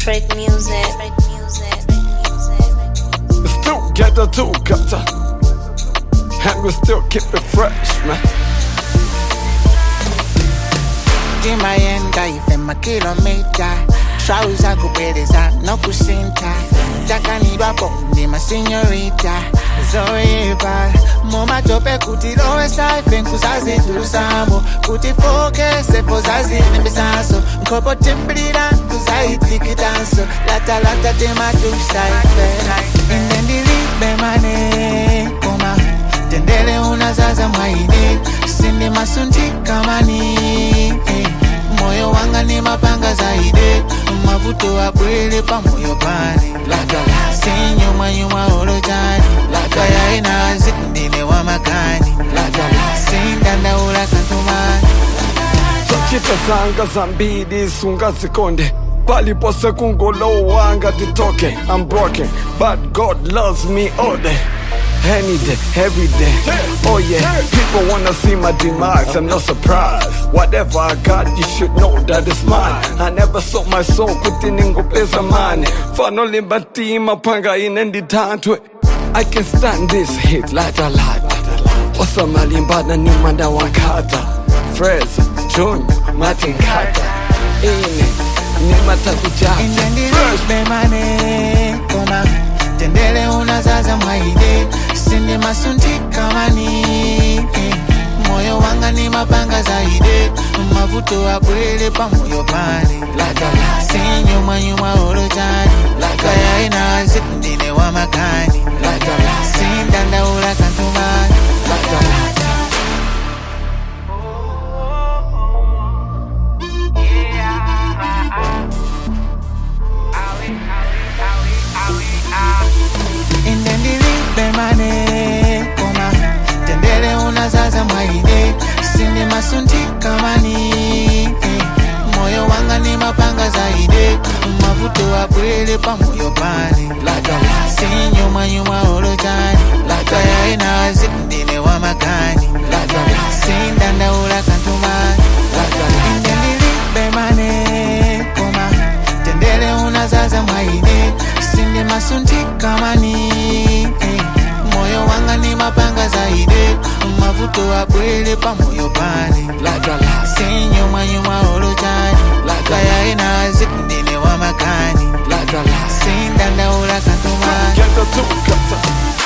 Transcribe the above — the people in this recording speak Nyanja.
Straight music. Still get the two cutter, and we still keep it fresh, man. Kimayenda ife makilomita Trouser kupeleza no kusinta Takanidwa ponde ma señorita Zoiba Moma tope kuti lowe saife nkuzazi tusambo Kuti focus efo zazi nimbisaso Nkopo timbrira nkuzaiti kitanso Lata lata tema tu saife Indendilibe mane Koma Tendele unazaza mwaide Sindi masunti kamani Moyo wanga ni mapanga zaide Mavuto wa bwele pa moyo pani Sinyuma nyuma olojani Kaya ina zindine wa makani Sindanda ula kantumani Sochita zanga zambidi sunga zikonde Palipose kungolo wanga ditoke I'm broken, but God loves me all day Any day, every day. Oh yeah, people wanna see my demise. I'm not surprised. Whatever I got, you should know that it's mine. I never sold my soul within ingopeza money. Finally, bati mapanga inenditantwe. I can stand this hit like a lot. Osamali mbana ni manda wakata. Frez, Junior, Martin Kata. Ine, ni matakuja. Indendilibe mane, koma. Tendele unazaza mwaide Sindi masunti kamani Moyo wanga ni mapanga zaide Mavuto wa bwele pa moyo pani Sinyuma nyuma olojani Kaya ina zindine wa makani Sindanda ula kantumani Indendilibe mane Koma Tendele unazaza mwaide Sindi masunti kamani Moyo wanga ni mapanga zaide Mavuto wa bwele pa moyo pani Sinyuma nyuma olojani Kaya ina zindine wa makani Sindanda ula kantumani Indendilibe mane Koma Tendele unazaza mwaide Sindi masunti kamani Moyo wanga ni mapanga zaide Mavuto wa bwele pa moyo pani Sinyuma nyuma olojani Kaya ina zindine wa makani Sindanda ula kantumani Get the two cutter.